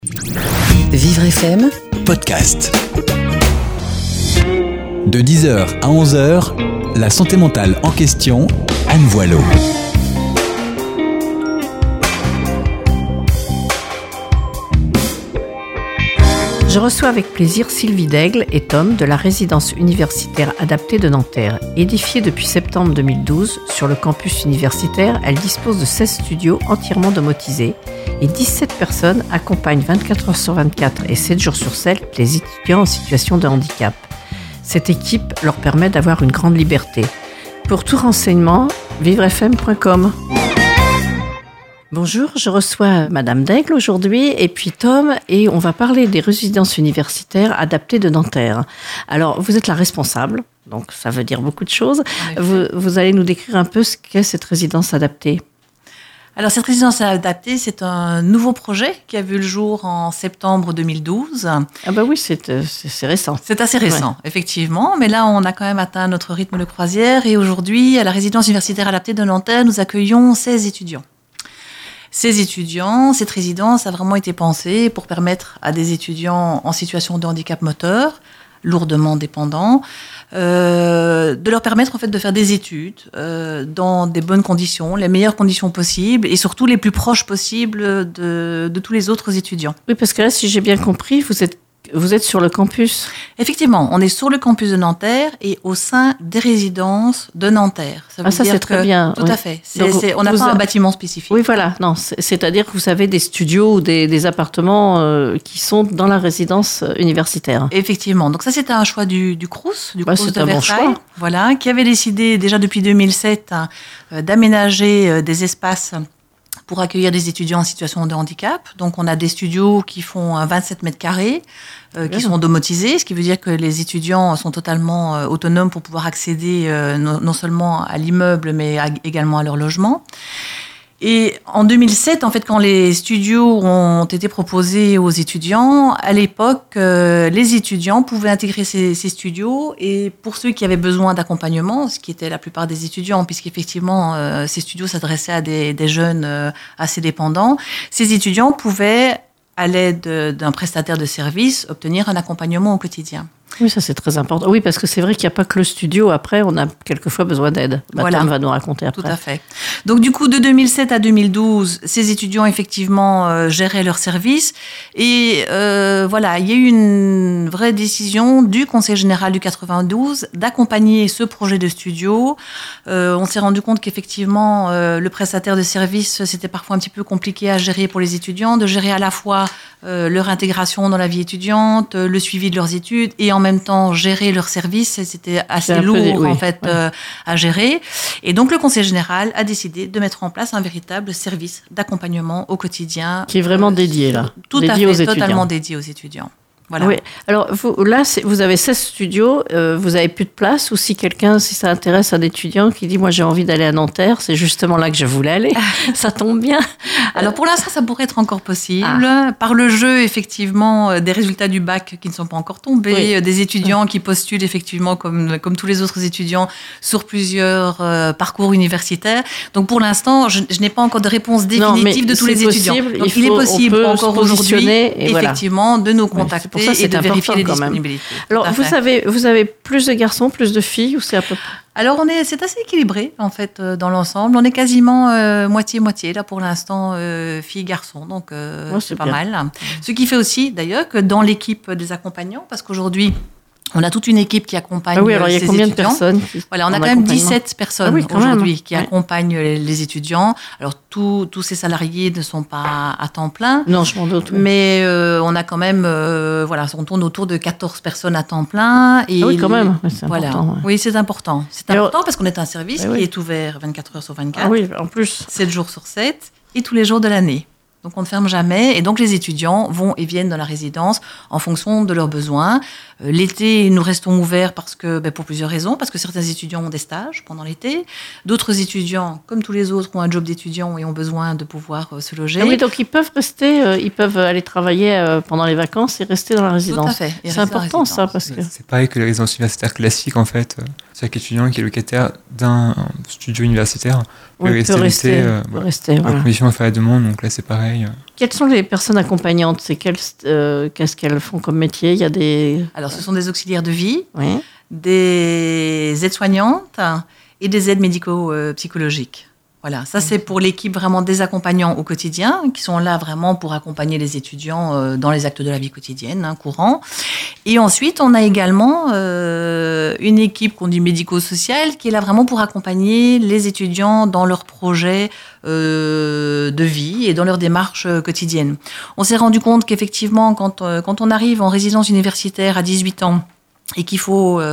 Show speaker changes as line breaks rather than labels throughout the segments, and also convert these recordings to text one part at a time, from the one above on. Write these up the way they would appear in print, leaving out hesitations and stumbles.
Vivre FM
Podcast. De 10h à 11h, la santé mentale en question, Anne Voileau.
Je reçois avec plaisir Sylvie Daigle et Tom de la résidence universitaire adaptée de Nanterre. Édifiée depuis septembre 2012 sur le campus universitaire, elle dispose de 16 studios entièrement domotisés et 17 personnes accompagnent 24 heures sur 24 et 7 jours sur 7 les étudiants en situation de handicap. Cette équipe leur permet d'avoir une grande liberté. Pour tout renseignement, vivrefm.com. Bonjour, je reçois Madame Daigle aujourd'hui et puis Tom et on va parler des résidences universitaires adaptées de Nanterre. Alors, vous êtes la responsable, donc ça veut dire beaucoup de choses. Vous allez nous décrire un peu ce qu'est cette résidence adaptée.
Alors, cette résidence adaptée, c'est un nouveau projet qui a vu le jour en septembre 2012.
Ah bah oui, c'est récent.
C'est assez récent, effectivement. Mais là, on a quand même atteint notre rythme de croisière. Et aujourd'hui, à la résidence universitaire adaptée de Nanterre, nous accueillons 16 étudiants. Ces étudiants, cette résidence a vraiment été pensée pour permettre à des étudiants en situation de handicap moteur, lourdement dépendants, de leur permettre en fait de faire des études dans des bonnes conditions, les meilleures conditions possibles et surtout les plus proches possibles de tous les autres étudiants.
Oui, parce que là, si j'ai bien compris, vous êtes sur le campus.
Effectivement, on est sur le campus de Nanterre et au sein des résidences de Nanterre.
Ça c'est très bien.
Tout à fait. On n'a pas un bâtiment spécifique.
Oui, voilà. Non, c'est-à-dire que vous avez des studios ou des appartements qui sont dans la résidence universitaire.
Effectivement. Donc ça, c'était un choix du Crous, du Crous de Versailles.
Bon choix.
Voilà, qui avait décidé déjà depuis 2007 d'aménager des espaces pour accueillir des étudiants en situation de handicap. Donc, on a des studios qui font 27 mètres carrés, qui sont domotisés, ce qui veut dire que les étudiants sont totalement autonomes pour pouvoir accéder non seulement à l'immeuble, mais également à leur logement. Et en 2007, en fait, quand les studios ont été proposés aux étudiants, à l'époque, les étudiants pouvaient intégrer ces studios. Et pour ceux qui avaient besoin d'accompagnement, ce qui était la plupart des étudiants, puisqu'effectivement, ces studios s'adressaient à des jeunes assez dépendants, ces étudiants pouvaient, à l'aide d'un prestataire de service, obtenir un accompagnement au quotidien.
Oui, ça c'est très important. Oui, parce que c'est vrai qu'il n'y a pas que le studio. Après, on a quelquefois besoin d'aide.
Voilà.
Tom va nous raconter après.
Tout à fait. Donc du coup, de 2007 à 2012, ces étudiants effectivement géraient leurs services. Et voilà, il y a eu une vraie décision du Conseil général du 92 d'accompagner ce projet de studio. On s'est rendu compte qu'effectivement, le prestataire de service, c'était parfois un petit peu compliqué à gérer pour les étudiants, de gérer à la fois leur intégration dans la vie étudiante, le suivi de leurs études et en même temps gérer leurs services, c'était assez lourd à gérer. Et donc le Conseil général a décidé de mettre en place un véritable service d'accompagnement au quotidien.
Qui est vraiment dédié là.
Tout à fait, totalement dédié aux étudiants. Voilà.
Oui. Alors, vous avez 16 studios, vous avez plus de place, ou si ça intéresse un étudiant qui dit, moi, j'ai envie d'aller à Nanterre, c'est justement là que je voulais aller. Ça tombe bien.
Alors, pour l'instant, ça pourrait être encore possible. Par le jeu, effectivement, des résultats du bac qui ne sont pas encore tombés, des étudiants qui postulent, effectivement, comme tous les autres étudiants, sur plusieurs parcours universitaires. Donc, pour l'instant, je n'ai pas encore de réponse définitive de tous les étudiants. Donc, il est possible encore aujourd'hui, effectivement, de nous contacter.
Ça, c'est
et de vérifier les
quand même.
disponibilités.
Alors, vous avez plus de garçons, plus de filles, ou c'est à peu près...
Alors, c'est assez équilibré, en fait, dans l'ensemble. On est quasiment moitié-moitié, là, pour l'instant, filles-garçons. Donc, c'est pas mal. Ce qui fait aussi, d'ailleurs, que dans l'équipe des accompagnants, parce qu'aujourd'hui, on a toute une équipe qui accompagne ces étudiants.
Alors, il y a combien de personnes
Voilà, on a quand même 17 personnes aujourd'hui qui accompagnent les étudiants. Alors, tous ces salariés ne sont pas à temps plein.
Non, je m'en doute.
Mais on a quand même, on tourne autour de 14 personnes à temps plein. Et
oui, quand même, c'est important. Ouais.
Oui, c'est important. C'est important parce qu'on est un service qui est ouvert 24 heures sur 24.
Ah oui, en plus.
7 jours sur 7 et tous les jours de l'année. Donc, on ne ferme jamais. Et donc, les étudiants vont et viennent dans la résidence en fonction de leurs besoins. L'été, nous restons ouverts pour plusieurs raisons. Parce que certains étudiants ont des stages pendant l'été. D'autres étudiants, comme tous les autres, ont un job d'étudiant et ont besoin de pouvoir se loger.
Ah oui, donc ils peuvent rester, ils peuvent aller travailler pendant les vacances et rester dans la résidence.
Tout à fait.
C'est important ça, parce que...
C'est pareil que les résidences universitaires classiques, en fait. Chaque étudiant qui est locataire d'un studio universitaire peut rester
voilà.
à condition de faire la demande. Donc là, c'est pareil. pareil.
Quelles sont les personnes accompagnantes? Qu'est-ce qu'elles font comme métier? Il y a des...
Alors, ce sont des auxiliaires de vie,
Oui.
des aides-soignantes et des aides médico-psychologiques. Voilà, ça c'est pour l'équipe vraiment des accompagnants au quotidien, qui sont là vraiment pour accompagner les étudiants dans les actes de la vie quotidienne, courant. Et ensuite, on a également une équipe qu'on dit médico-sociale, qui est là vraiment pour accompagner les étudiants dans leurs projets de vie et dans leur démarche quotidienne. On s'est rendu compte qu'effectivement, quand on arrive en résidence universitaire à 18 ans, et qu'il faut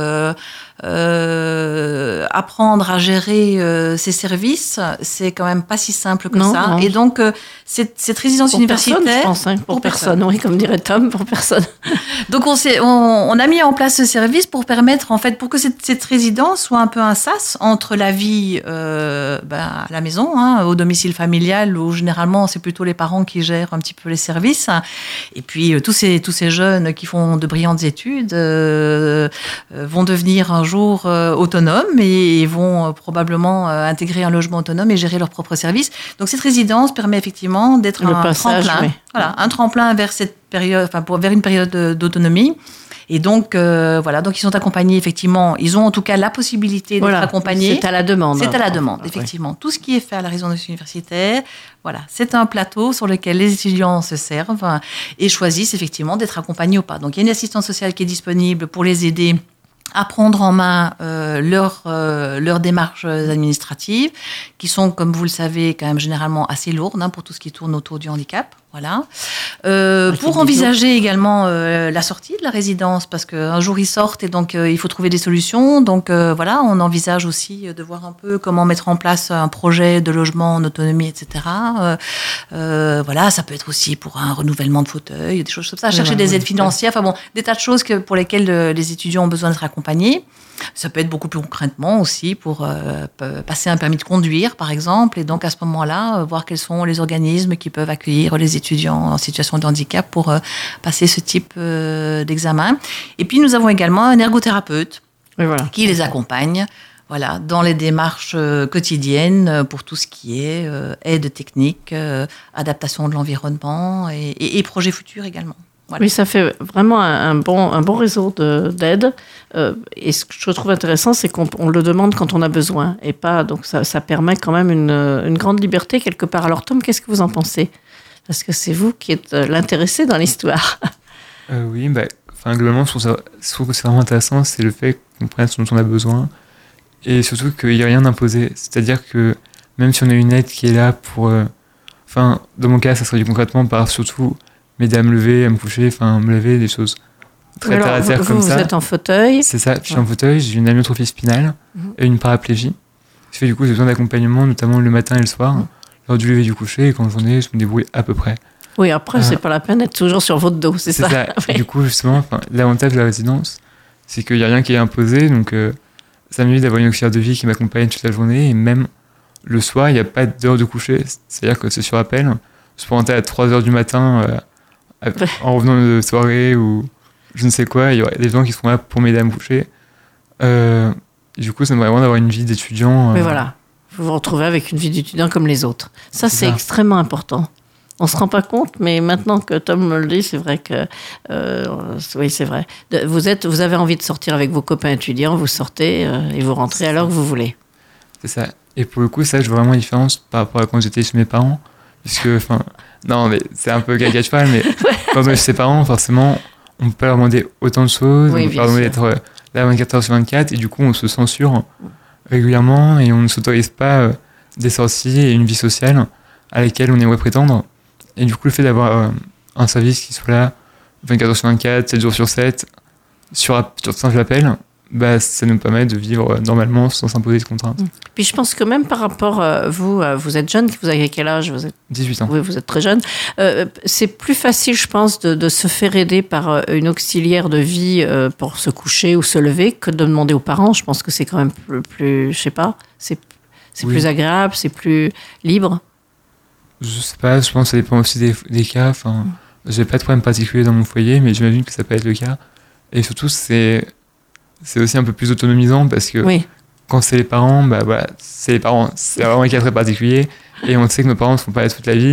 apprendre à gérer ces services, c'est quand même pas si simple que ça. Et donc, cette résidence
pour
universitaire...
Personne, je pense, pour personne, oui, comme dirait Tom, pour personne.
Donc, on a mis en place ce service pour permettre, en fait, pour que cette résidence soit un peu un sas entre la vie à la maison, au domicile familial, où généralement, c'est plutôt les parents qui gèrent un petit peu les services, et puis tous ces jeunes qui font de brillantes études vont devenir un jour autonomes et vont probablement intégrer un logement autonome et gérer leurs propres services. Donc cette résidence permet effectivement d'être un tremplin, oui. Voilà, un tremplin vers cette période, vers une période d'autonomie. Et donc, donc ils sont accompagnés, effectivement. Ils ont en tout cas la possibilité d'être accompagnés.
C'est à la demande.
C'est à la demande, effectivement. Oui. Tout ce qui est fait à la résidence universitaire, voilà, c'est un plateau sur lequel les étudiants se servent et choisissent effectivement d'être accompagnés ou pas. Donc, il y a une assistance sociale qui est disponible pour les aider à prendre en main leurs démarches administratives, qui sont, comme vous le savez, quand même généralement assez lourdes pour tout ce qui tourne autour du handicap. Voilà. Pour envisager également la sortie de la résidence, parce qu'un jour ils sortent et donc il faut trouver des solutions. Donc on envisage aussi de voir un peu comment mettre en place un projet de logement en autonomie, etc. Ça peut être aussi pour un renouvellement de fauteuil, des choses comme ça. Chercher des aides financières, des tas de choses pour lesquelles les étudiants ont besoin d'être accompagnés. Ça peut être beaucoup plus concrètement aussi pour passer un permis de conduire, par exemple, et donc à ce moment-là, voir quels sont les organismes qui peuvent accueillir les étudiants en situation de handicap pour passer ce type d'examen. Et puis, nous avons également un ergothérapeute qui les accompagne dans les démarches quotidiennes pour tout ce qui est aide technique, adaptation de l'environnement et projets futurs également.
Voilà. Oui, ça fait vraiment un bon réseau d'aide. Et ce que je trouve intéressant, c'est qu'on le demande quand on a besoin. Et pas, donc ça permet quand même une grande liberté quelque part. Alors Tom, qu'est-ce que vous en pensez? Parce que c'est vous qui êtes l'intéressé dans l'histoire.
Oui, globalement, je trouve que c'est vraiment intéressant, c'est le fait qu'on prenne ce dont on a besoin. Et surtout qu'il n'y a rien d'imposé. C'est-à-dire que même si on a une aide qui est là pour... dans mon cas, ça serait du concrètement par surtout... m'aider à me lever, à me coucher, me lever, des choses très terre à terre comme ça.
Vous êtes en fauteuil.
C'est ça, je suis en fauteuil, j'ai une amyotrophie spinale et une paraplégie. Ce qui fait du coup j'ai besoin d'accompagnement, notamment le matin et le soir, lors du lever et du coucher, et quand j'en ai, je me débrouille à peu près.
Oui, après, c'est pas la peine d'être toujours sur votre dos, c'est ça.
Et du coup, justement, l'avantage de la résidence, c'est qu'il n'y a rien qui est imposé, donc ça m'évite d'avoir une auxiliaire de vie qui m'accompagne toute la journée, et même le soir, il n'y a pas d'heure de coucher, c'est-à-dire que c'est sur appel. Je peux rentrer à 3h du matin... en revenant de soirée ou je ne sais quoi, il y aura des gens qui seront là pour m'aider à me coucher. Du coup, ça me vraiment d'avoir une vie d'étudiant.
Mais voilà, vous vous retrouvez avec une vie d'étudiant comme les autres. Ça, c'est extrêmement important. On ne se rend pas compte, mais maintenant que Tom me le dit, c'est vrai que... oui, c'est vrai. Vous avez envie de sortir avec vos copains étudiants, vous sortez et vous rentrez à l'heure que vous voulez.
C'est ça. Et pour le coup, ça, je vois vraiment la différence par rapport à quand j'étais chez mes parents. Puisque, non, mais c'est un peu caricatural, mais quand on est chez ses parents, forcément, on ne peut pas leur demander autant de choses, on peut pas leur demander d'être là 24h sur 24, et du coup, on se censure régulièrement et on ne s'autorise pas des sorties et une vie sociale à laquelle on aimerait prétendre. Et du coup, le fait d'avoir un service qui soit là 24h sur 24, 7 jours sur 7, sur simple appel, ça nous permet de vivre normalement sans s'imposer de contraintes.
Puis je pense que même par rapport, vous êtes jeune, vous avez quel âge? Vous êtes
18 ans.
Oui, vous êtes très jeune. C'est plus facile, je pense, de se faire aider par une auxiliaire de vie pour se coucher ou se lever que de demander aux parents. Je pense que c'est quand même plus je sais pas, c'est plus agréable, c'est plus libre.
Je sais pas, je pense que ça dépend aussi des cas. J'ai pas de problème particulier dans mon foyer, mais j'imagine que ça peut être le cas. Et surtout, c'est aussi un peu plus autonomisant parce que quand c'est les parents, c'est les parents. C'est vraiment un cas très particulier et on sait que nos parents ne sont pas là toute la vie.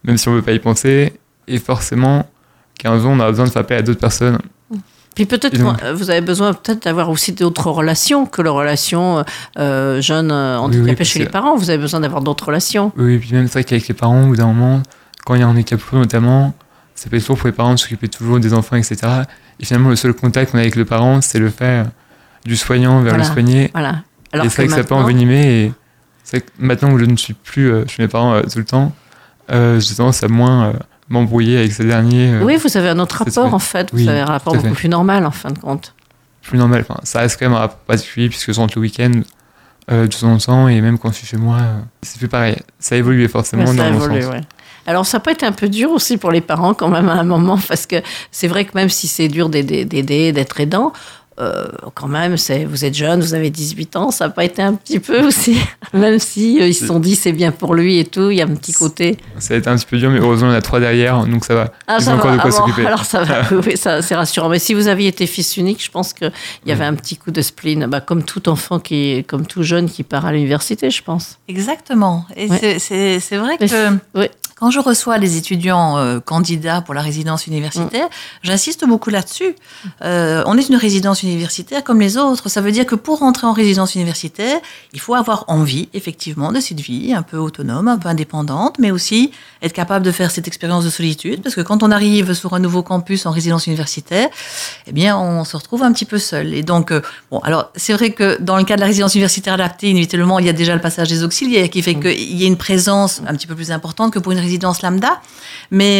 même si on veut pas y penser. Et forcément, 15 ans, on a besoin de faire appel à d'autres personnes.
Puis peut-être vous avez besoin d'avoir aussi d'autres relations que les relations jeunes handicapés chez les parents. Vous avez besoin d'avoir d'autres relations.
Oui, puis même c'est vrai qu'avec les parents, au bout d'un moment, quand il y a un handicap notamment, ça peut être lourd pour les parents de s'occuper toujours des enfants, etc. Et finalement, le seul contact qu'on a avec le parent, c'est le fait du soignant vers le soigné.
Voilà. Alors
et c'est vrai que ça peut envenimer. Et c'est vrai que maintenant où je ne suis plus chez mes parents tout le temps, j'ai tendance à moins m'embrouiller avec ces derniers.
Oui, vous avez un autre rapport en fait. Vous avez un rapport beaucoup plus normal en fin de compte.
Plus normal. Enfin, ça reste quand même un rapport particulier puisque je rentre le week-end de temps en temps et même quand je suis chez moi, c'est plus pareil. Ça a évolué forcément dans mon sens.
Ouais. Alors, ça peut être un peu dur aussi pour les parents quand même à un moment, parce que c'est vrai que même si c'est dur d'aider, d'être aidant, quand même, vous êtes jeune, vous avez 18 ans, ça n'a pas été un petit peu aussi, même si ils se sont dit c'est bien pour lui et tout, il y a un petit côté.
Ça a été un petit peu dur, mais heureusement, on a 3 derrière, donc ça va. Ils ont encore de quoi s'occuper.
Alors ça va, oui, ça, c'est rassurant. Mais si vous aviez été fils unique, je pense qu'il y avait un petit coup de spleen, comme tout enfant, comme tout jeune qui part à l'université, je pense.
Exactement. Et c'est vrai que... Quand je reçois les étudiants candidats pour la résidence universitaire, j'insiste beaucoup là-dessus. On est une résidence universitaire comme les autres. Ça veut dire que pour rentrer en résidence universitaire, il faut avoir envie, effectivement, de cette vie un peu autonome, un peu indépendante, mais aussi être capable de faire cette expérience de solitude. Parce que quand on arrive sur un nouveau campus en résidence universitaire, eh bien, on se retrouve un petit peu seul. Et donc, alors, c'est vrai que dans le cas de la résidence universitaire adaptée, inévitablement, il y a déjà le passage des auxiliaires qui fait qu'il y a une présence un petit peu plus importante que pour une résidence lambda, mais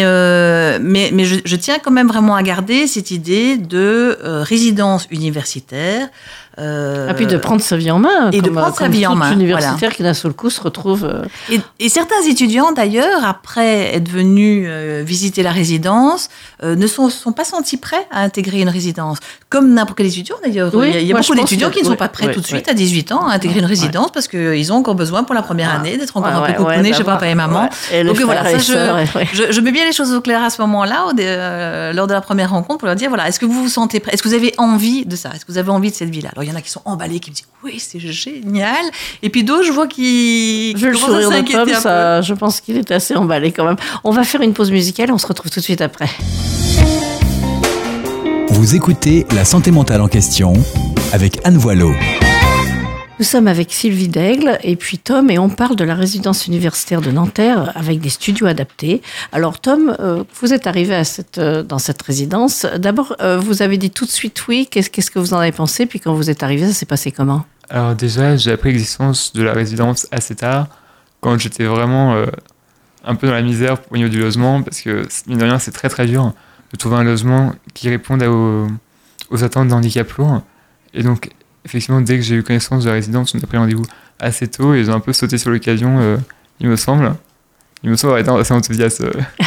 je tiens quand même vraiment à garder cette idée de résidence universitaire.
Et puis de prendre sa vie en main.
Et de prendre sa vie en main.
Universitaire qui d'un seul coup se retrouve...
Et certains étudiants d'ailleurs, après être venus visiter la résidence, ne sont pas sentis prêts à intégrer une résidence. Comme n'importe quel étudiant d'ailleurs. Il y a beaucoup d'étudiants qui ne sont pas prêts tout de suite à 18 ans à intégrer une résidence parce qu'ils ont encore besoin pour la première année d'être encore un peu coucounés chez papa et maman. Donc voilà, je mets bien les choses au clair à ce moment-là, lors de la première rencontre, pour leur dire, voilà, est-ce que vous vous sentez prêts ? Est-ce que vous avez envie de ça ? Est-ce que vous avez envie de cette vie-là ? Alors, il y en a qui sont emballés, qui me disent, oui, c'est génial. Et puis d'autres, je vois qui
le sourire de Tom, je pense qu'il est assez emballé quand même. On va faire une pause musicale, on se retrouve tout de suite après.
Vous écoutez La santé mentale en question avec Anne Voileau.
Nous sommes avec Sylvie Daigle et puis Tom et on parle de la résidence universitaire de Nanterre avec des studios adaptés. Alors Tom, vous êtes arrivé dans cette résidence. D'abord, vous avez dit tout de suite oui. Qu'est-ce que vous en avez pensé ? Puis quand vous êtes arrivé, ça s'est passé comment ?
Alors déjà, j'ai appris l'existence de la résidence assez tard, quand j'étais vraiment un peu dans la misère au niveau du logement, parce que mine de rien, c'est très très dur de trouver un logement qui réponde aux attentes de handicap lourd. Et donc, effectivement, dès que j'ai eu connaissance de la résidence, on a pris rendez-vous assez tôt et j'ai un peu sauté sur l'occasion, il me semble avoir été assez enthousiaste.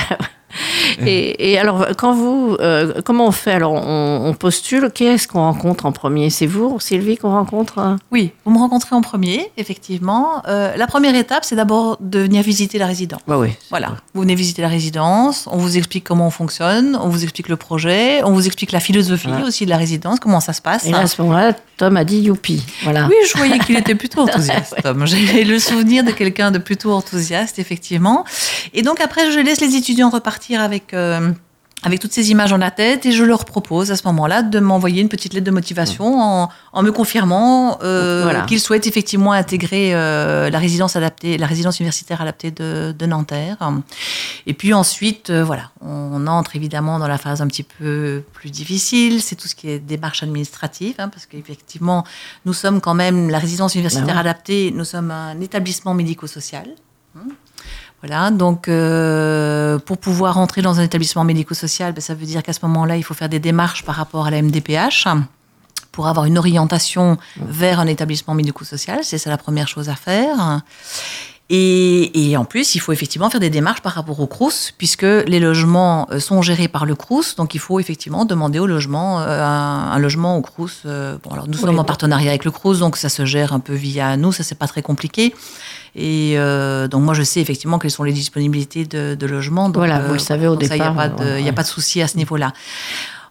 Et alors, comment on fait ? Alors, on postule. Qu'est-ce qu'on rencontre en premier ? C'est vous, Sylvie, qu'on rencontre ?
Oui, vous me rencontrez en premier, effectivement. La première étape, c'est d'abord de venir visiter la résidence.
Oui.
Voilà, vous venez visiter la résidence, on vous explique comment on fonctionne, on vous explique le projet, on vous explique la philosophie aussi de la résidence, comment ça se passe.
Et là, à ce moment-là, Tom a dit youpi. Voilà.
Oui, je voyais qu'il était plutôt enthousiaste, Tom. J'ai le souvenir de quelqu'un de plutôt enthousiaste, effectivement. Et donc après, je laisse les étudiants repartir avec toutes ces images en la tête et je leur propose à ce moment-là de m'envoyer une petite lettre de motivation en me confirmant qu'ils souhaitent effectivement intégrer la résidence universitaire adaptée de Nanterre. Et puis ensuite, on entre évidemment dans la phase un petit peu plus difficile, c'est tout ce qui est démarche administrative, parce qu'effectivement, nous sommes quand même, la résidence universitaire adaptée, nous sommes un établissement médico-social. Voilà, donc pour pouvoir entrer dans un établissement médico-social, ça veut dire qu'à ce moment-là, il faut faire des démarches par rapport à la MDPH pour avoir une orientation vers un établissement médico-social. C'est ça la première chose à faire. Et en plus, il faut effectivement faire des démarches par rapport au Crous, puisque les logements sont gérés par le Crous, donc il faut effectivement demander au logement, un logement au Crous. Alors nous sommes en partenariat avec le Crous, donc ça se gère un peu via nous, ça c'est pas très compliqué. Et donc moi je sais effectivement quelles sont les disponibilités de logement. Donc,
voilà, vous le savez au départ.
Il n'y a pas de souci à ce niveau-là.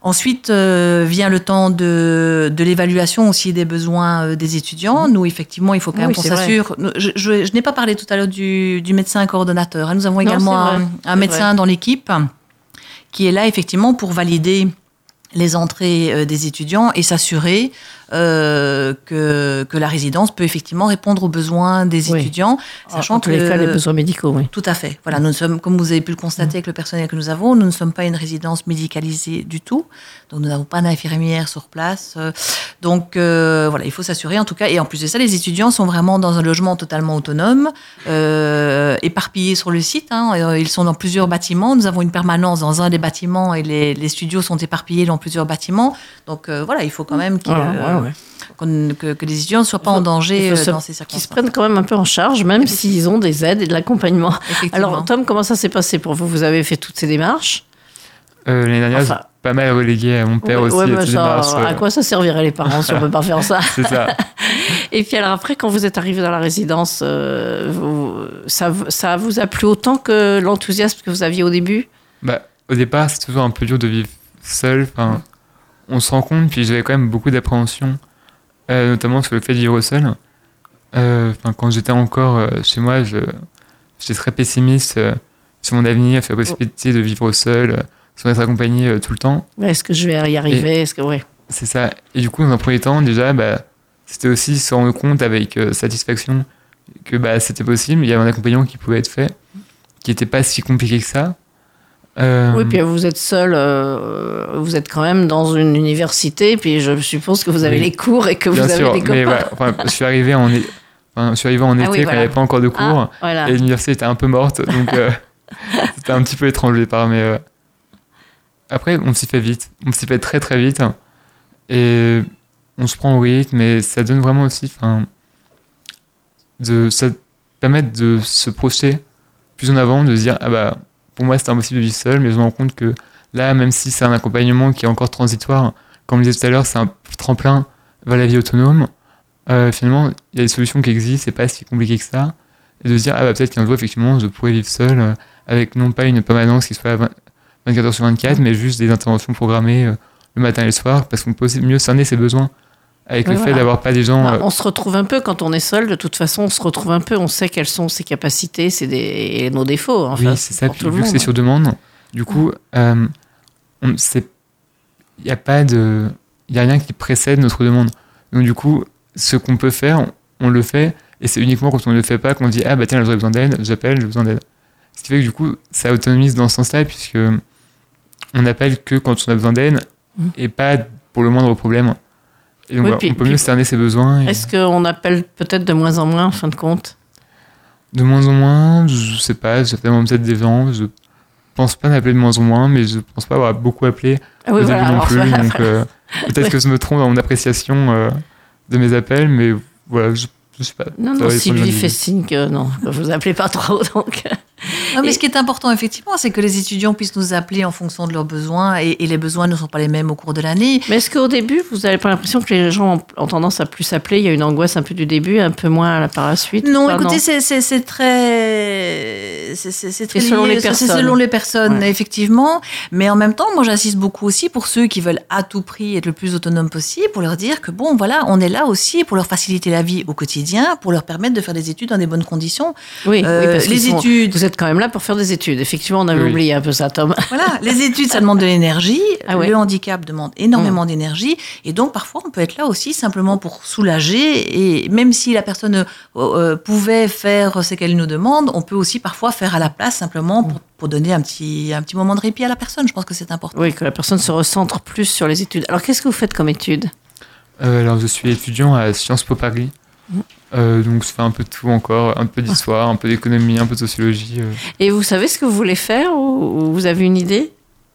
Ensuite vient le temps de l'évaluation aussi des besoins des étudiants. Nous, effectivement, il faut quand même qu'on s'assure. Je n'ai pas parlé tout à l'heure du médecin coordonnateur. Nous avons également un médecin dans l'équipe qui est là effectivement pour valider les entrées des étudiants et s'assurer que la résidence peut effectivement répondre aux besoins des étudiants,
sachant que les besoins médicaux, oui.
Tout à fait. Voilà, nous sommes, comme vous avez pu le constater avec le personnel que nous avons, nous ne sommes pas une résidence médicalisée du tout, donc nous n'avons pas d'infirmière sur place. Donc voilà, il faut s'assurer en tout cas. Et en plus de ça, les étudiants sont vraiment dans un logement totalement autonome, éparpillés sur le site. Ils sont dans plusieurs bâtiments. Nous avons une permanence dans un des bâtiments et les studios sont éparpillés dans plusieurs bâtiments. Donc voilà, il faut quand même que les étudiants ne soient pas en danger dans ces circonstances.
Qu'ils se prennent quand même un peu en charge, même s'ils ont des aides et de l'accompagnement. Alors, Tom, comment ça s'est passé pour vous ? Vous avez fait toutes ces démarches ?
L'année dernière, j'ai pas mal relégué à mon père aussi.
Mais à quoi ça servirait les parents si on ne peut pas faire ça ?
C'est ça.
Et puis alors après, quand vous êtes arrivé dans la résidence, ça vous a plu autant que l'enthousiasme que vous aviez au début ?
Au départ, c'est toujours un peu dur de vivre seul. On se rend compte, puis j'avais quand même beaucoup d'appréhension, notamment sur le fait de vivre seul. Quand j'étais encore chez moi, j'étais très pessimiste sur mon avenir, sur la possibilité de vivre seul, sans être accompagné tout le temps.
Est-ce que je vais y arriver ?
C'est ça. Et du coup, dans un premier temps, déjà, c'était aussi se rendre compte avec satisfaction que c'était possible. Il y avait un accompagnement qui pouvait être fait, qui n'était pas si compliqué que ça.
Oui, puis vous êtes seul, vous êtes quand même dans une université, puis je suppose que vous avez les cours et que vous avez des copains.
Mais je suis arrivé en été quand il n'y avait pas encore de cours, et l'université était un peu morte, donc c'était un petit peu étrange au départ, mais après on s'y fait vite, on s'y fait très très vite, et on se prend au rythme, et ça donne vraiment aussi, ça permet de se projeter plus en avant, de se dire pour moi, c'était impossible de vivre seul, mais je me rends compte que là, même si c'est un accompagnement qui est encore transitoire, comme je le disais tout à l'heure, c'est un tremplin vers la vie autonome. Finalement, il y a des solutions qui existent, c'est pas si compliqué que ça. Et de se dire, peut-être qu'un jour, effectivement, je pourrais vivre seul, avec non pas une permanence qui soit 24 heures sur 24, mais juste des interventions programmées le matin et le soir, parce qu'on peut aussi mieux cerner ses besoins. Avec le fait d'avoir pas des gens...
On se retrouve un peu quand on est seul, de toute façon, on se retrouve un peu, on sait quelles sont ses capacités et nos défauts.
Oui, c'est ça, puis vu que c'est sur demande, du coup, il n'y a rien qui précède notre demande. Donc du coup, ce qu'on peut faire, on le fait, et c'est uniquement quand on ne le fait pas qu'on dit « Ah tiens, j'aurais besoin d'aide, j'appelle, j'ai besoin d'aide ». Ce qui fait que du coup, ça autonomise dans ce sens-là, puisque on n'appelle que quand on a besoin d'aide, et pas pour le moindre problème. Et donc, on peut mieux cerner ses besoins.
Est-ce qu'on appelle peut-être de moins en moins, en fin de compte ?
De moins en moins, je sais pas, ça fait peut-être des gens. Je pense pas d'appeler de moins en moins, mais je pense pas avoir beaucoup appelé au début non plus. Donc peut-être que je me trompe dans mon appréciation de mes appels, mais voilà, je sais pas.
Non, Sylvie fait signe que non, vous appelez pas trop, donc...
Non, mais ce qui est important, effectivement, c'est que les étudiants puissent nous appeler en fonction de leurs besoins, et les besoins ne sont pas les mêmes au cours de l'année.
Mais est-ce qu'au début, vous n'avez pas l'impression que les gens ont tendance à plus s'appeler ? Il y a une angoisse un peu du début, un peu moins par la suite ?
Non, écoutez, c'est très
selon les personnes.
C'est selon les personnes, effectivement. Mais en même temps, moi, j'insiste beaucoup aussi pour ceux qui veulent à tout prix être le plus autonome possible, pour leur dire que bon, voilà, on est là aussi pour leur faciliter la vie au quotidien, pour leur permettre de faire des études dans des bonnes conditions.
Oui, parce les études. Vous êtes quand même là pour faire des études. Effectivement, on avait oublié un peu ça, Tom.
Voilà, les études, ça demande de l'énergie. Le handicap demande énormément d'énergie. Et donc, parfois, on peut être là aussi simplement pour soulager. Et même si la personne pouvait faire ce qu'elle nous demande, on peut aussi parfois faire à la place simplement pour donner un petit moment de répit à la personne. Je pense que c'est important.
Oui, que la personne se recentre plus sur les études. Alors, qu'est-ce que vous faites comme études ?
Alors, je suis étudiant à Sciences Po Paris. Donc je fais un peu de tout encore, un peu d'histoire, un peu d'économie, un peu de sociologie.
Et vous savez ce que vous voulez faire ou vous avez une idée ?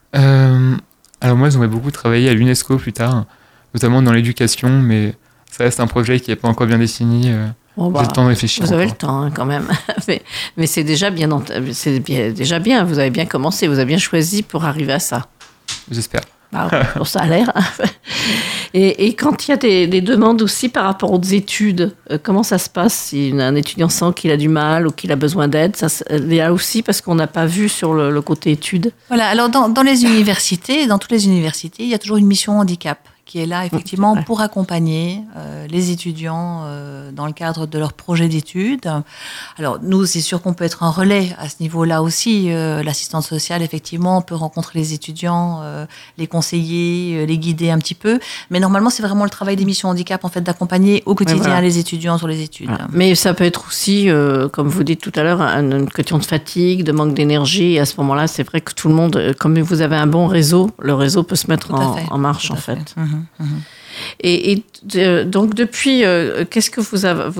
Alors moi j'aimerais beaucoup travailler à l'UNESCO plus tard, notamment dans l'éducation, mais ça reste un projet qui n'est pas encore bien défini. J'ai le temps de réfléchir.
Vous avez le temps quand même, mais c'est déjà bien, déjà bien. Vous avez bien commencé, vous avez bien choisi pour arriver à ça.
J'espère.
Pour ça a l'air. Et quand il y a des demandes aussi par rapport aux études, comment ça se passe si un étudiant sent qu'il a du mal ou qu'il a besoin d'aide? Il y a aussi, parce qu'on n'a pas vu sur le côté études.
Voilà, alors dans les universités, dans toutes les universités, il y a toujours une mission handicap qui est là effectivement pour accompagner les étudiants dans le cadre de leur projet d'études. Alors nous, c'est sûr qu'on peut être un relais à ce niveau-là aussi. L'assistante sociale, effectivement, peut rencontrer les étudiants, les conseiller, les guider un petit peu. Mais normalement, c'est vraiment le travail des missions handicap, en fait, d'accompagner au quotidien les étudiants sur les études.
Voilà. Mais ça peut être aussi, comme vous dites tout à l'heure, une question de fatigue, de manque d'énergie. Et à ce moment-là, c'est vrai que tout le monde, comme vous avez un bon réseau, le réseau peut se mettre en marche, en fait. Et donc depuis, qu'est-ce que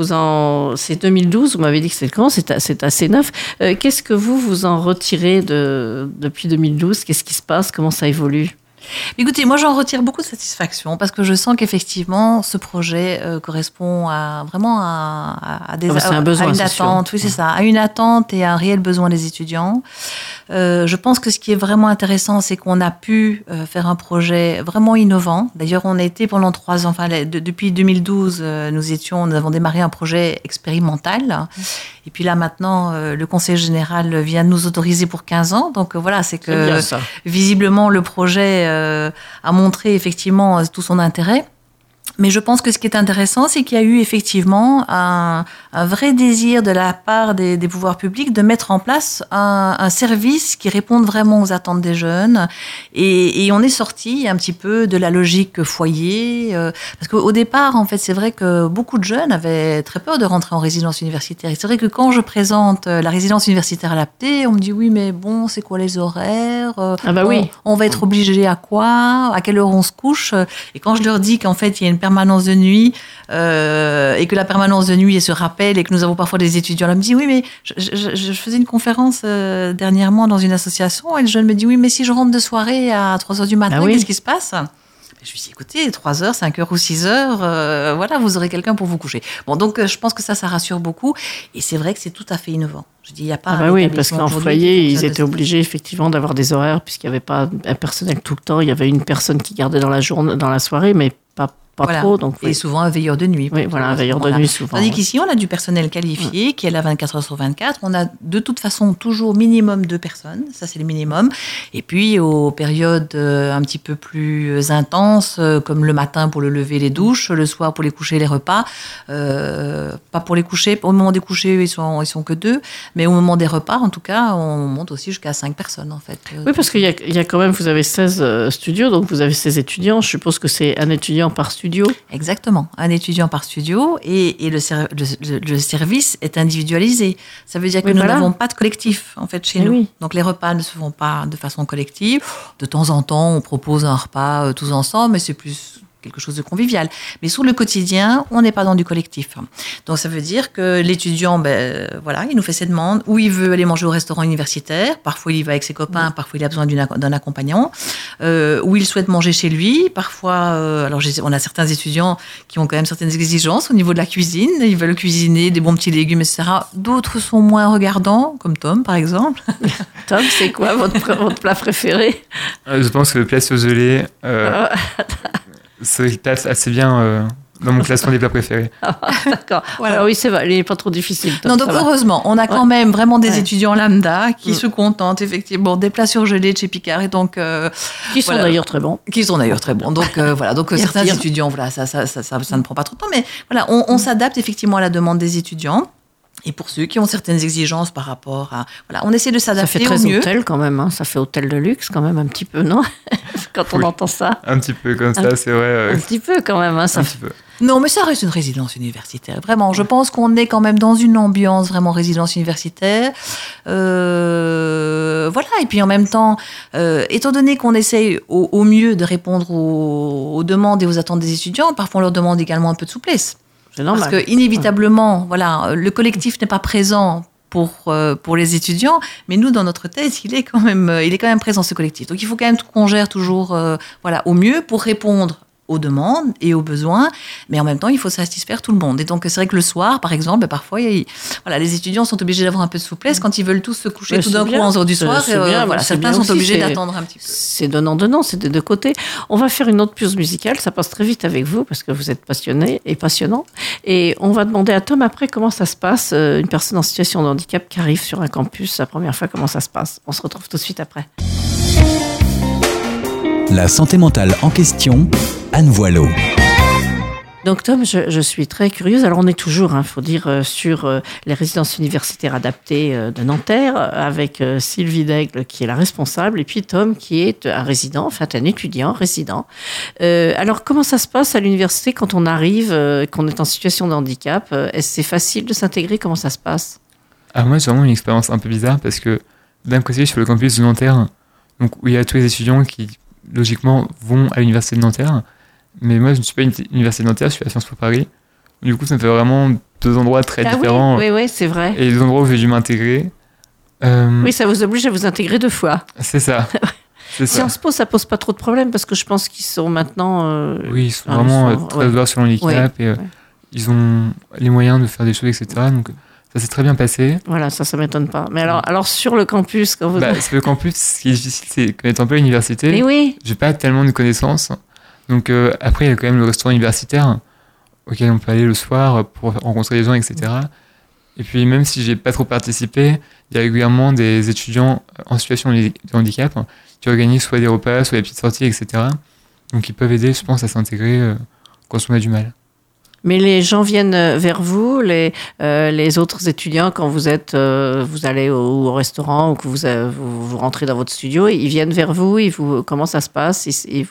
c'est 2012, vous m'avez dit que c'était quand, c'est assez neuf. Qu'est-ce que vous en retirez depuis 2012? Qu'est-ce qui se passe? Comment ça évolue?
Écoutez, moi j'en retire beaucoup de satisfaction parce que je sens qu'effectivement ce projet correspond vraiment à
un besoin,
à une attente. Oui, c'est ça, à une attente et à un réel besoin des étudiants. Je pense que ce qui est vraiment intéressant, c'est qu'on a pu faire un projet vraiment innovant. D'ailleurs, on a été pendant 3 ans, depuis 2012, nous avons démarré un projet expérimental. Et puis là maintenant, le Conseil général vient de nous autoriser pour 15 ans. Donc voilà, c'est que visiblement le projet a montré effectivement tout son intérêt. Mais je pense que ce qui est intéressant, c'est qu'il y a eu effectivement un vrai désir de la part des pouvoirs publics de mettre en place un service qui réponde vraiment aux attentes des jeunes. Et on est sorti un petit peu de la logique foyer. Parce qu'au départ, en fait, c'est vrai que beaucoup de jeunes avaient très peur de rentrer en résidence universitaire. Et c'est vrai que quand je présente la résidence universitaire adaptée, on me dit oui, mais bon, c'est quoi les horaires? On va être obligé à quoi? À quelle heure on se couche? Et quand je leur dis qu'en fait, il y a une permanence de nuit et que la permanence de nuit se rappelle et que nous avons parfois des étudiants là me dit oui mais je faisais une conférence dernièrement dans une association et le jeune me dit oui mais si je rentre de soirée à 3h du matin qu'est-ce qui se passe? Je lui dis écoutez 3h, 5h ou 6h voilà vous aurez quelqu'un pour vous coucher. Bon donc je pense que ça rassure beaucoup et c'est vrai que c'est tout à fait innovant. Je dis il y a pas
oui parce qu'en foyer ils étaient obligés effectivement d'avoir des horaires puisqu'il n'y avait pas un personnel tout le temps, il y avait une personne qui gardait dans la soirée mais pas trop. Donc,
et souvent un veilleur de nuit.
Oui, voilà, un veilleur de nuit souvent.
Tandis qu'ici, on a du personnel qualifié qui est là 24 heures sur 24. On a de toute façon toujours minimum 2 personnes. Ça, c'est le minimum. Et puis, aux périodes un petit peu plus intenses, comme le matin pour le lever, les douches, le soir pour les coucher, les repas. Pas pour les coucher. Au moment des couchers, ils sont que 2. Mais au moment des repas, en tout cas, on monte aussi jusqu'à 5 personnes, en fait.
Oui, parce qu'il y a quand même, vous avez 16 studios, donc vous avez 16 étudiants. Je suppose que c'est un étudiant par studio.
Exactement, un étudiant par studio et le service est individualisé. Ça veut dire que nous n'avons pas de collectif en fait chez nous. Oui. Donc les repas ne se font pas de façon collective. De temps en temps, on propose un repas tous ensemble, mais c'est plus quelque chose de convivial. Mais sur le quotidien, on n'est pas dans du collectif. Donc ça veut dire que l'étudiant, il nous fait ses demandes, où il veut aller manger au restaurant universitaire, parfois il y va avec ses copains, parfois il a besoin d'un accompagnant, où il souhaite manger chez lui, parfois, on a certains étudiants qui ont quand même certaines exigences au niveau de la cuisine, ils veulent cuisiner des bons petits légumes, etc. D'autres sont moins regardants, comme Tom par exemple.
Tom, c'est quoi votre plat préféré?
Je pense que le plat surgelé... ça passe assez bien dans mon classement des plats préférés.
D'accord. Voilà. Alors oui, c'est vrai, il n'est pas trop difficile.
Non, donc heureusement, on a quand même vraiment des étudiants lambda qui se contentent effectivement des plats surgelés de chez Picard et donc
qui sont d'ailleurs très bons.
Donc donc certains étudiants, ça ne prend pas trop de temps, mais voilà, on s'adapte effectivement à la demande des étudiants. Et pour ceux qui ont certaines exigences par rapport à... Voilà, on essaie de s'adapter au mieux.
Ça fait très hôtel quand même, hein. Ça fait hôtel de luxe quand même un petit peu, non? Quand on entend ça.
Un petit peu comme ça, c'est vrai.
Un petit peu quand même, hein.
Un petit peu.
Non, mais ça reste une résidence universitaire. Vraiment, je pense qu'on est quand même dans une ambiance vraiment résidence universitaire. Voilà, et puis en même temps, étant donné qu'on essaye au mieux de répondre aux demandes et aux attentes des étudiants, parfois on leur demande également un peu de souplesse. C'est normal. Parce que inévitablement, le collectif n'est pas présent pour les étudiants, mais nous, dans notre tête, il est quand même présent ce collectif. Donc, il faut quand même qu'on gère toujours, au mieux pour répondre aux demandes et aux besoins, mais en même temps, il faut satisfaire tout le monde. Et donc, c'est vrai que le soir, par exemple, parfois, les étudiants sont obligés d'avoir un peu de souplesse quand ils veulent tous se coucher tout d'un coup en heure du soir. Certains sont obligés d'attendre un petit peu.
C'est donnant-donnant, c'est des deux côtés. On va faire une autre pause musicale, ça passe très vite avec vous parce que vous êtes passionné et passionnant. Et on va demander à Tom après comment ça se passe, une personne en situation de handicap qui arrive sur un campus la première fois, comment ça se passe. On se retrouve tout de suite après.
La santé mentale en question, Anne Voileau.
Donc Tom, je suis très curieuse. Alors on est toujours, faut dire, sur les résidences universitaires adaptées de Nanterre, avec Sylvie Daigle qui est la responsable, et puis Tom qui est un résident, un étudiant résident. Alors comment ça se passe à l'université quand on arrive, qu'on est en situation de handicap? Est-ce que c'est facile de s'intégrer? Comment ça se passe?
Alors moi, j'ai vraiment une expérience un peu bizarre parce que d'un côté, sur le campus de Nanterre, donc, où il y a tous les étudiants qui, logiquement, vont à l'université de Nanterre. Mais moi, je ne suis pas à l'université de Nanterre, je suis à Sciences Po Paris. Du coup, ça me fait vraiment deux endroits très différents.
Oui, c'est vrai.
Et deux endroits où j'ai dû m'intégrer.
Oui, ça vous oblige à vous intégrer deux fois.
C'est ça.
Sciences Po, ça pose pas trop de problèmes parce que je pense qu'ils sont maintenant...
Oui, ils sont vraiment très ouverts sur le handicap et ils ont les moyens de faire des choses, etc. Donc, ça s'est très bien passé.
Voilà, ça m'étonne pas. Mais alors sur le campus, quand vous...
Sur le campus, ce qui est difficile, c'est qu'étant pas à l'université, j'ai pas tellement de connaissances. Donc après, il y a quand même le restaurant universitaire auquel on peut aller le soir pour rencontrer les gens, etc. Et puis même si j'ai pas trop participé, il y a régulièrement des étudiants en situation de handicap qui organisent soit des repas, soit des petites sorties, etc. Donc ils peuvent aider, je pense, à s'intégrer quand on a du mal.
Mais les gens viennent vers vous, les autres étudiants, quand vous allez au restaurant ou que vous rentrez dans votre studio, ils viennent vers vous, comment ça se passe?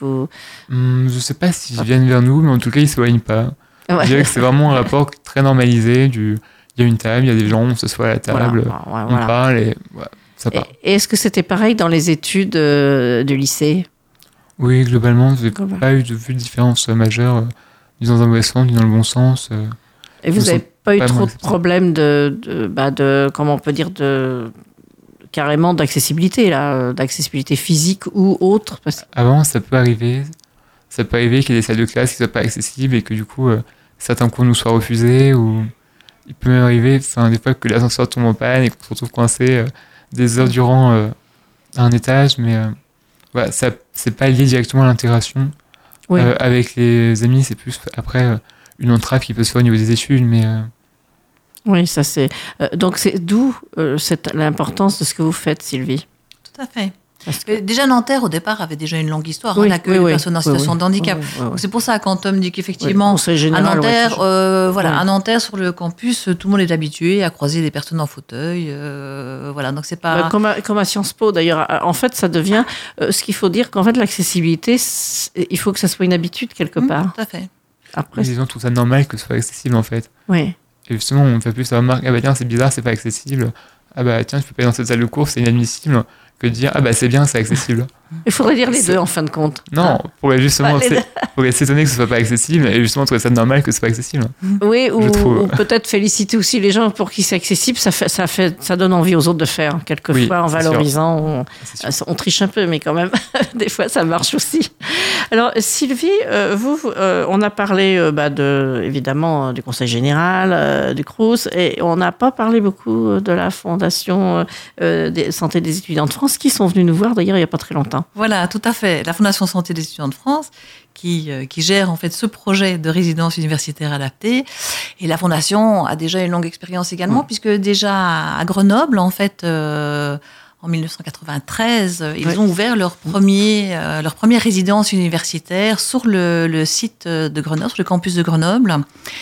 Je sais pas s'ils viennent vers nous, mais en tout cas, ils s'éloignent pas. Ouais. Je dirais que c'est vraiment un rapport très normalisé. Il y a une table, il y a des gens, on s'assoit à la table, on parle et ça part.
Et est-ce que c'était pareil dans les études du lycée?
Oui, globalement, j'ai pas eu de différence majeure. Ni dans un mauvais sens, ni dans le bon sens.
Et vous n'avez pas eu trop de problèmes de comment on peut dire, carrément d'accessibilité, d'accessibilité physique ou autre?
Avant, ça peut arriver qu'il y ait des salles de classe qui ne soient pas accessibles et que du coup, certains cours nous soient refusés. Ou il peut même arriver des fois que l'ascenseur tombe en panne et qu'on se retrouve coincé des heures durant à un étage. Mais ça, c'est pas lié directement à l'intégration. Oui. Avec les amis, c'est plus après une entrave qui peut se faire au niveau des études, mais...
Oui, ça c'est... donc c'est d'où l'importance de ce que vous faites, Sylvie?
Tout à fait. Déjà, Nanterre, au départ, avait déjà une longue histoire. On accueille les personnes en situation de handicap. C'est pour ça, quand Tom dit qu'effectivement, à Nanterre, à Nanterre, sur le campus, tout le monde est habitué à croiser des personnes en fauteuil. Donc c'est pas...
Comme à Sciences Po, d'ailleurs. En fait, ça devient... ce qu'il faut dire, qu'en fait, l'accessibilité, il faut que ça soit une habitude, quelque part.
Tout à fait.
Après, les gens trouvent ça normal que ce soit accessible, en fait.
Oui.
Et justement, on fait plus la remarque, tiens, c'est bizarre, c'est pas accessible. Tiens, je peux pas aller dans cette salle de cours, c'est inadmissible. Que de dire c'est bien, c'est accessible.
Il faudrait dire les deux en fin de compte.
Non, pour s'étonner que ce soit pas accessible et justement trouver ça normal que ce soit accessible.
Oui, ou peut-être féliciter aussi les gens pour qui c'est accessible, ça donne envie aux autres de faire. Quelquefois, en valorisant, on triche un peu, mais quand même, des fois, ça marche aussi. Alors, Sylvie, on a parlé évidemment du Conseil général, du Crous, et on n'a pas parlé beaucoup de la Fondation Santé des étudiants de France, qui sont venus nous voir d'ailleurs il n'y a pas très longtemps.
Voilà, tout à fait. La Fondation Santé des étudiants de France qui gère en fait ce projet de résidence universitaire adaptée. Et la Fondation a déjà une longue expérience également, puisque déjà à Grenoble, en fait, en 1993, ils ont ouvert leur première résidence universitaire sur le site de Grenoble, sur le campus de Grenoble.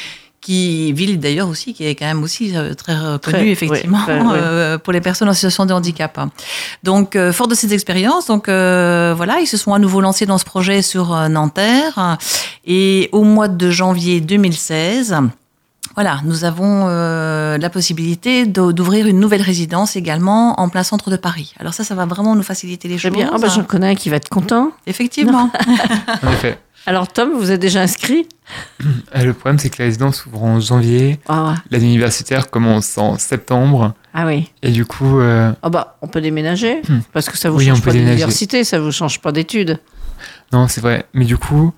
Ville d'ailleurs aussi, qui est quand même aussi très reconnue effectivement pour les personnes en situation de handicap. Donc, fort de ces expériences, ils se sont à nouveau lancés dans ce projet sur Nanterre. Et au mois de janvier 2016, nous avons la possibilité d'ouvrir une nouvelle résidence également en plein centre de Paris. Alors ça va vraiment nous faciliter les choses.
Bien, j'en connais un qui va être content.
Effectivement.
En effet.
Alors Tom, vous êtes déjà inscrit?
Le problème, c'est que la résidence ouvre en janvier. L'année universitaire commence en septembre.
Ah oui.
Et du coup...
on peut déménager, parce que ça vous change pas d'université, ça vous change pas d'études.
Non, c'est vrai. Mais du coup,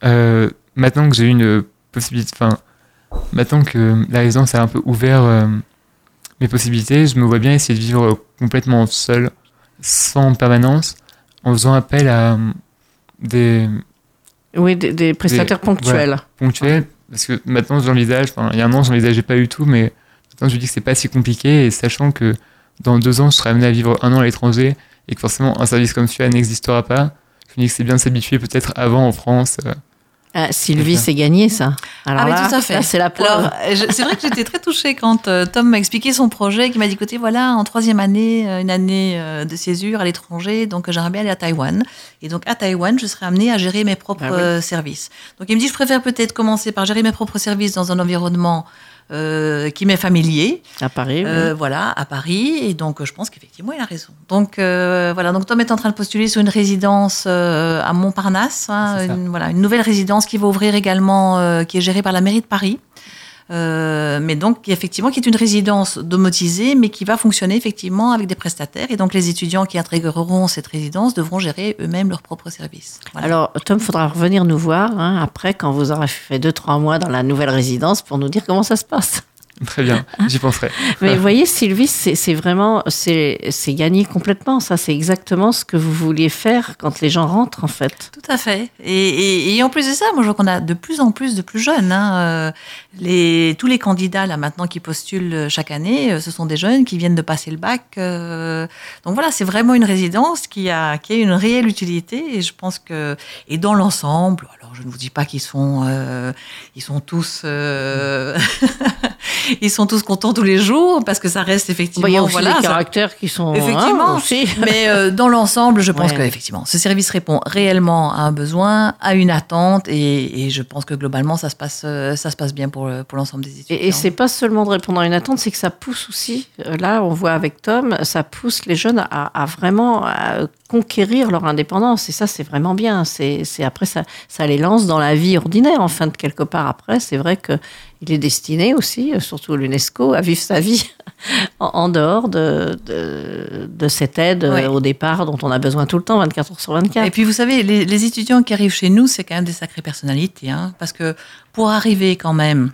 Maintenant que j'ai eu une possibilité, maintenant que la résidence a un peu ouvert mes possibilités, je me vois bien essayer de vivre complètement seul, sans permanence, en faisant appel à des
prestataires ponctuels.
Voilà, ponctuels, parce que maintenant j'envisage, il y a un an j'envisageais pas du tout, mais maintenant je me dis que c'est pas si compliqué, et sachant que dans 2 ans je serai amené à vivre 1 an à l'étranger, et que forcément un service comme celui-là n'existera pas, je me dis que c'est bien de s'habituer peut-être avant en France.
Sylvie, c'est gagné ça. Alors
mais tout à fait.
Là, c'est la preuve.
C'est vrai que j'étais très touchée quand Tom m'a expliqué son projet, qui m'a dit, écoutez, voilà, en 3e année, une année de césure à l'étranger, donc j'aimerais bien aller à Taïwan. Et donc à Taïwan, je serai amenée à gérer mes propres services. Donc il me dit, je préfère peut-être commencer par gérer mes propres services dans un environnement qui m'est familier.
À Paris,
voilà, à Paris. Et donc, je pense qu'effectivement, il a raison. Donc, voilà. Donc, Tom est en train de postuler sur une résidence à Montparnasse. Une nouvelle résidence qui va ouvrir également, qui est gérée par la mairie de Paris. Mais donc, effectivement, qui est une résidence domotisée, mais qui va fonctionner effectivement avec des prestataires. Et donc, les étudiants qui intégreront cette résidence devront gérer eux-mêmes leurs propres services. Voilà.
Alors, Tom, il faudra revenir nous voir après, quand vous aurez fait 2-3 mois dans la nouvelle résidence, pour nous dire comment ça se passe.
Très bien, j'y penserai.
Mais vous voyez, Sylvie, c'est vraiment, c'est gagné complètement. Ça, c'est exactement ce que vous vouliez faire quand les gens rentrent, en fait.
Tout à fait. Et en plus de ça, moi, je vois qu'on a de plus en plus de plus jeunes. Tous les candidats, là, maintenant, qui postulent chaque année, ce sont des jeunes qui viennent de passer le bac. Donc voilà, c'est vraiment une résidence qui a une réelle utilité. Et je pense que, et dans l'ensemble, alors je ne vous dis pas qu'ils sont tous... Ils sont tous contents tous les jours parce que ça reste effectivement.
Il y a aussi des caractères qui sont.
Effectivement.
Aussi.
Mais dans l'ensemble, je pense qu'effectivement, ce service répond réellement à un besoin, à une attente, et je pense que globalement, ça se passe bien pour l'ensemble des étudiants.
Et c'est pas seulement de répondre à une attente, c'est que ça pousse aussi. Là, on voit avec Tom, ça pousse les jeunes à vraiment conquérir leur indépendance. Et ça, c'est vraiment bien. C'est après ça les lance dans la vie ordinaire, enfin, de quelque part. Après, c'est vrai que il est destiné aussi, surtout l'UNESCO, à vivre sa vie en dehors de cette aide au départ dont on a besoin tout le temps, 24 heures sur 24.
Et puis vous savez, les étudiants qui arrivent chez nous, c'est quand même des sacrées personnalités, parce que pour arriver quand même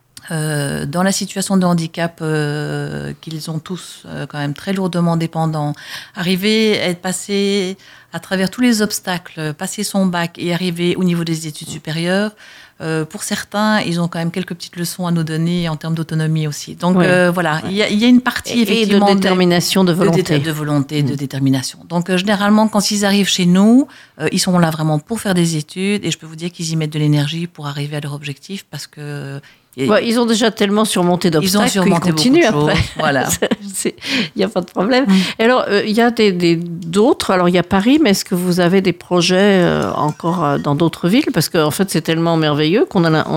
dans la situation de handicap qu'ils ont tous quand même très lourdement dépendants, arriver à être passé à travers tous les obstacles, passer son bac et arriver au niveau des études supérieures, pour certains, ils ont quand même quelques petites leçons à nous donner en termes d'autonomie aussi. Donc voilà, il y a une partie effectivement
de détermination, de volonté.
De volonté, de détermination. Donc généralement, quand ils arrivent chez nous, ils sont là vraiment pour faire des études, et je peux vous dire qu'ils y mettent de l'énergie pour arriver à leur objectif, parce que
ils ont déjà tellement surmonté d'obstacles qu'ils continuent après. Voilà. Il n'y a pas de problème. Et alors, il y a d'autres. Alors, il y a Paris, mais est-ce que vous avez des projets encore dans d'autres villes? Parce qu'en fait, c'est tellement merveilleux qu'on a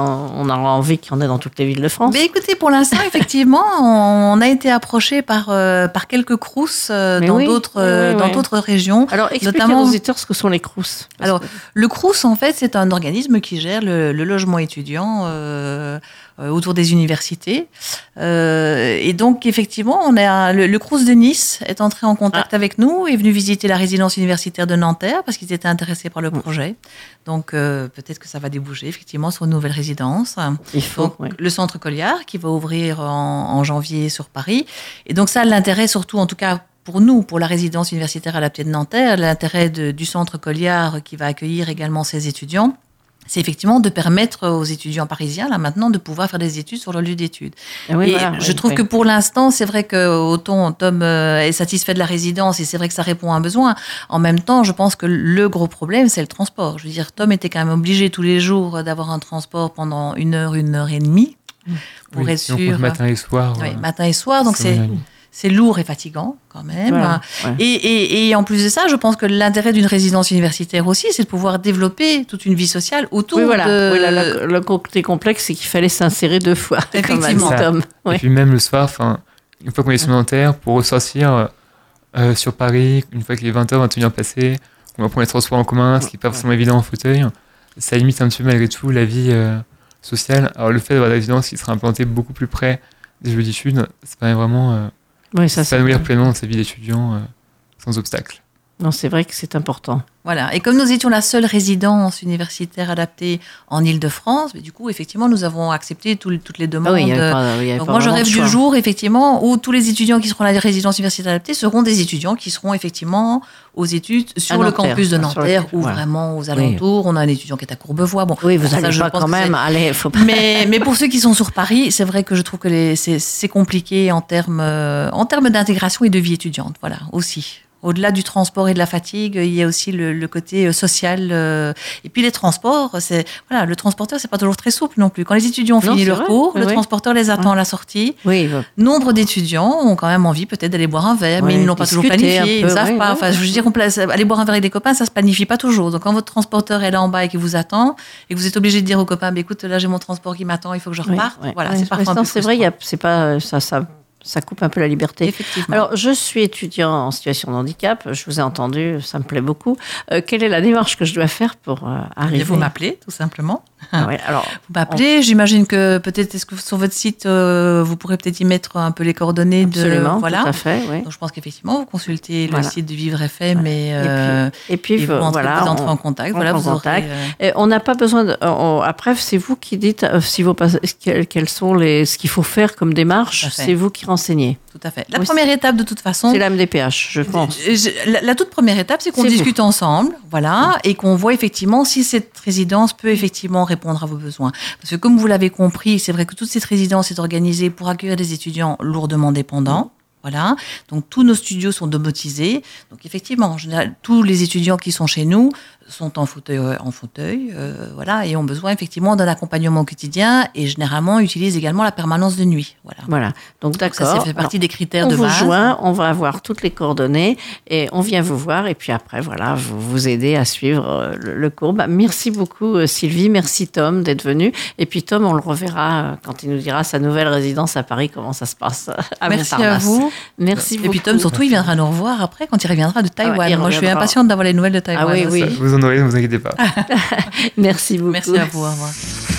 envie qu'il y en ait dans toutes les villes de France.
Mais écoutez, pour l'instant, effectivement, on a été approché par quelques CROUS dans d'autres régions.
Alors, expliquez à nos auditeurs ce que sont les CROUS.
Alors, le CROUS, en fait, c'est un organisme qui gère le logement étudiant autour des universités. Et donc, effectivement, le CROUS de Nice est entré en contact avec nous, est venu visiter la résidence universitaire de Nanterre parce qu'ils étaient intéressés par le projet. Donc, peut-être que ça va déboucher, effectivement, sur une nouvelle résidence. Le centre Colliard, qui va ouvrir en janvier sur Paris. Et donc, ça, l'intérêt, surtout, en tout cas, pour nous, pour la résidence universitaire adaptée de Nanterre, l'intérêt du centre Colliard, qui va accueillir également ses étudiants, c'est effectivement de permettre aux étudiants parisiens, là maintenant, de pouvoir faire des études sur leur lieu d'études. Je trouve que pour l'instant, c'est vrai que autant Tom est satisfait de la résidence, et c'est vrai que ça répond à un besoin. En même temps, je pense que le gros problème, c'est le transport. Je veux dire, Tom était quand même obligé tous les jours d'avoir un transport pendant 1 heure et demie, pour être sûr.
Matin et soir.
Oui, matin et soir, donc c'est lourd et fatigant quand même. Voilà, et en plus de ça, je pense que l'intérêt d'une résidence universitaire aussi, c'est de pouvoir développer toute une vie sociale autour de...
Le côté complexe, c'est qu'il fallait s'insérer 2 fois.
Effectivement.
Et puis même le soir, une fois qu'on est sur Nanterre, pour ressortir sur Paris, une fois qu'il est 20h, 21h passé, on va prendre les transports en commun, ce qui n'est pas forcément évident en fauteuil. Ça limite un petit peu malgré tout la vie sociale. Alors le fait d'avoir des résidences qui sera implantée beaucoup plus près des lieux d'études, ça permet vraiment... s'épanouir pleinement dans sa vie d'étudiant sans obstacle.
Non, c'est vrai que c'est important.
Voilà. Et comme nous étions la seule résidence universitaire adaptée en Île-de-France, du coup, effectivement, nous avons accepté toutes les demandes. Donc moi, je rêve du jour, effectivement, où tous les étudiants qui seront à la résidence universitaire adaptée seront des étudiants qui seront effectivement aux études sur le campus de Nanterre ou vraiment aux alentours. On a un étudiant qui est à Courbevoie. Bon,
oui, vous allez pas quand même. Allez, faut pas.
Mais pour ceux qui sont sur Paris, c'est vrai que je trouve que c'est compliqué en termes d'intégration et de vie étudiante. Voilà, aussi. Au-delà du transport et de la fatigue, il y a aussi le côté social. Et puis les transports, le transporteur, c'est pas toujours très souple non plus. Quand les étudiants ont fini leur cours, le transporteur les attend à la sortie.
Oui.
Nombre d'étudiants ont quand même envie peut-être d'aller boire un verre, mais ils ne l'ont pas toujours planifié, ils ne savent pas. Enfin, je veux dire, aller boire un verre avec des copains, ça se planifie pas toujours. Donc quand votre transporteur est là en bas et qu'il vous attend, et que vous êtes obligé de dire aux copains, écoute, là j'ai mon transport qui m'attend, il faut que je reparte. Voilà, c'est parfois un peu frustrant.
C'est vrai, c'est pas ça coupe un peu la liberté.
Effectivement.
Alors, je suis étudiant en situation de handicap. Je vous ai entendu, ça me plaît beaucoup. Quelle est la démarche que je dois faire pour arriver ?
Vous m'appelez, tout simplement.
Alors,
vous m'appelez. J'imagine que peut-être, est-ce que sur votre site, vous pourrez peut-être y mettre un peu les coordonnées
Absolument, tout à fait. Oui.
Donc, je pense qu'effectivement, vous consultez le site de Vivre FM
et puis
vous entrez en contact.
On n'a pas besoin de. Après, c'est vous qui dites quels sont ce qu'il faut faire comme démarche. C'est vous qui renseignez.
Tout à fait. La première étape, de toute façon,
c'est la MDPH, je pense.
La toute première étape, c'est qu'on discute ensemble, et qu'on voit effectivement si cette résidence peut effectivement répondre à vos besoins. Parce que comme vous l'avez compris, c'est vrai que toute cette résidence est organisée pour accueillir des étudiants lourdement dépendants. Voilà. Donc, tous nos studios sont domotisés. Donc, effectivement, en général, tous les étudiants qui sont chez nous sont en fauteuil, et ont besoin effectivement d'un accompagnement au quotidien et généralement utilisent également la permanence de nuit. Voilà.
Donc, d'accord.
Ça fait partie des critères de base.
On vous joint, on va avoir toutes les coordonnées et on vient vous voir et puis après, vous aider à suivre le cours. Merci beaucoup, Sylvie. Merci, Tom, d'être venu. Et puis, Tom, on le reverra quand il nous dira sa nouvelle résidence à Paris, comment ça se passe à
Merci à vous.
Merci beaucoup.
Et puis, Tom, surtout, il viendra nous revoir après quand il reviendra de Taïwan. Moi, je suis impatiente d'avoir les nouvelles de Taïwan.
Vous en aurez, ne vous inquiétez pas.
Merci beaucoup.
Merci à vous. Au revoir.